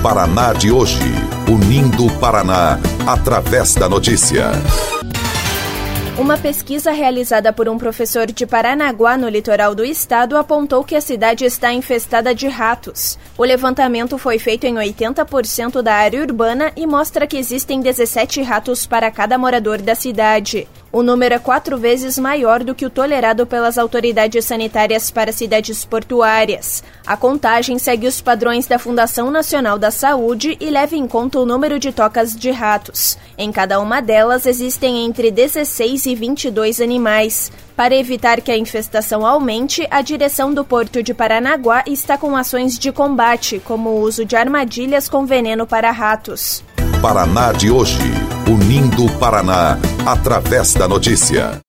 Paraná de hoje, unindo o Paraná através da notícia. Uma pesquisa realizada por um professor de Paranaguá, no litoral do estado, apontou que a cidade está infestada de ratos. O levantamento foi feito em 80% da área urbana e mostra que existem 17 ratos para cada morador da cidade. O número é 4 vezes maior do que o tolerado pelas autoridades sanitárias para cidades portuárias. A contagem segue os padrões da Fundação Nacional da Saúde e leva em conta o número de tocas de ratos. Em cada uma delas existem entre 16 e 22 animais. Para evitar que a infestação aumente, a direção do Porto de Paranaguá está com ações de combate, como o uso de armadilhas com veneno para ratos. Paraná de hoje, unindo o Paraná através da notícia.